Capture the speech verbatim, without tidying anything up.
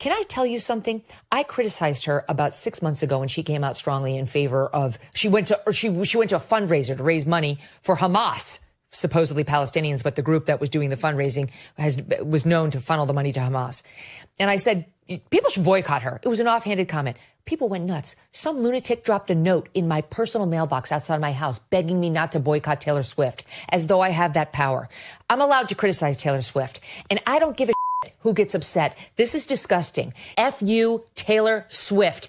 Can I tell you something? I criticized her about six months ago when she came out strongly in favor of, she went to, or she, she went to a fundraiser to raise money for Hamas, supposedly Palestinians, but the group that was doing the fundraising has, was known to funnel the money to Hamas. And I said, people should boycott her. It was an offhanded comment. People went nuts. Some lunatic dropped a note in my personal mailbox outside my house begging me not to boycott Taylor Swift, as though I have that power. I'm allowed to criticize Taylor Swift, and I don't give a shit who gets upset. This is disgusting. F you, Taylor Swift.